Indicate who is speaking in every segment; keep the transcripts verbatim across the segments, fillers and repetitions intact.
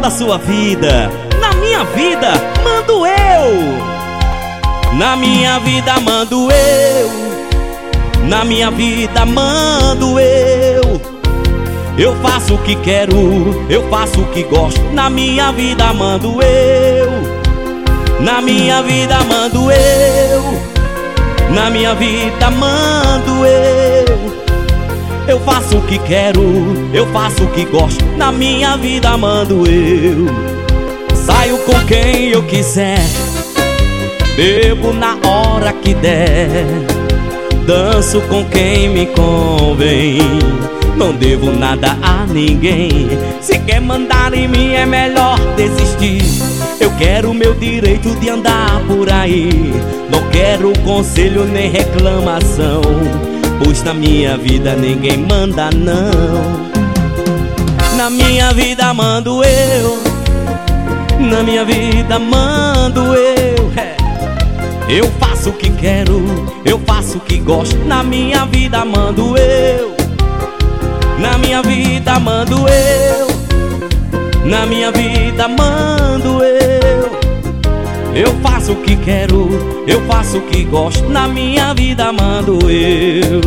Speaker 1: da sua vida. Na minha vida, mando eu. Na minha vida, mando eu. Na minha vida, mando eu. Eu faço o que quero, eu faço o que gosto. Na minha vida, mando eu. Na minha vida, mando eu. Na minha vida, mando eu. Eu faço o que quero, eu faço o que gosto. Na minha vida, mando eu. Saio com quem eu quiser, bebo na hora que der, danço com quem me convém. Não devo nada a ninguém. Se quer mandar em mim é melhor desistir. Eu quero o meu direito de andar por aí. Não quero conselho nem reclamação, pois na minha vida ninguém manda não. Na minha vida mando eu. Na minha vida mando eu. Eu faço o que quero, eu faço o que gosto. Na minha vida mando eu. Na minha vida mando eu. Na minha vida mando eu. Eu faço o que quero, eu faço o que gosto. Na minha vida mando eu.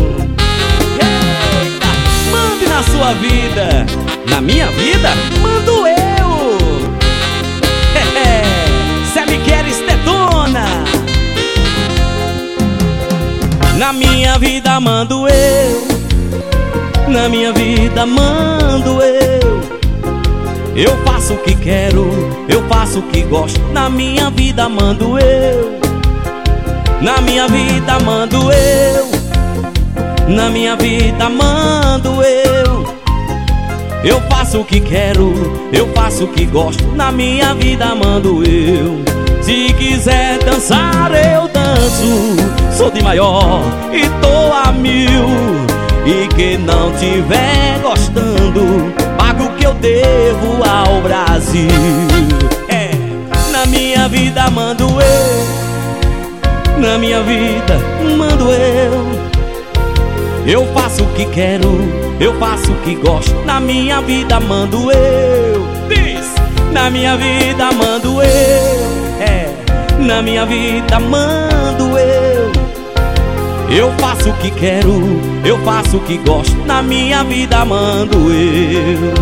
Speaker 1: Eita, mande na sua vida. Na minha vida mando eu. Cê me queres tetona. Na minha vida mando eu. Na minha vida mando eu. Eu faço o que quero, eu faço o que gosto. Na minha vida mando eu. Na minha vida mando eu. Na minha vida mando eu. Eu faço o que quero, eu faço o que gosto. Na minha vida mando eu. Se quiser dançar eu danço. Sou de maior e tô a mil. E quem não tiver gostando, pago o que eu devo ao Brasil. É, na minha vida mando eu. Na minha vida mando eu. Eu faço o que quero, eu faço o que gosto. Na minha vida mando eu. Diz! Na minha vida mando eu. É, na minha vida mando eu. Eu faço o que quero, eu faço o que gosto. Na minha vida mando eu.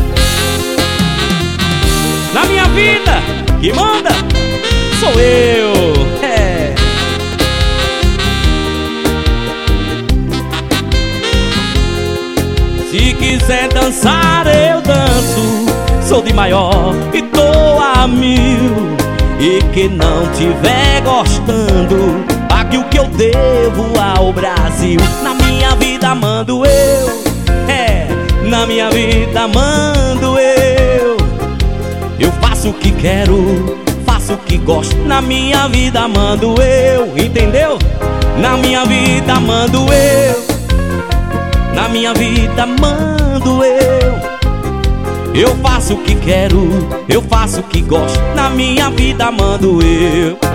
Speaker 1: Na minha vida, que manda sou eu. É. Se quiser dançar eu danço. Sou de maior e tô a mil. E quem não tiver gostando, pague o que eu devo ao Brasil. Na minha vida mando eu. É, na minha vida mando eu. Eu faço o que quero, faço o que gosto. Na minha vida mando eu. Entendeu? Na minha vida mando eu. Na minha vida mando eu. Eu faço o que quero, eu faço o que gosto. Na minha vida mando eu.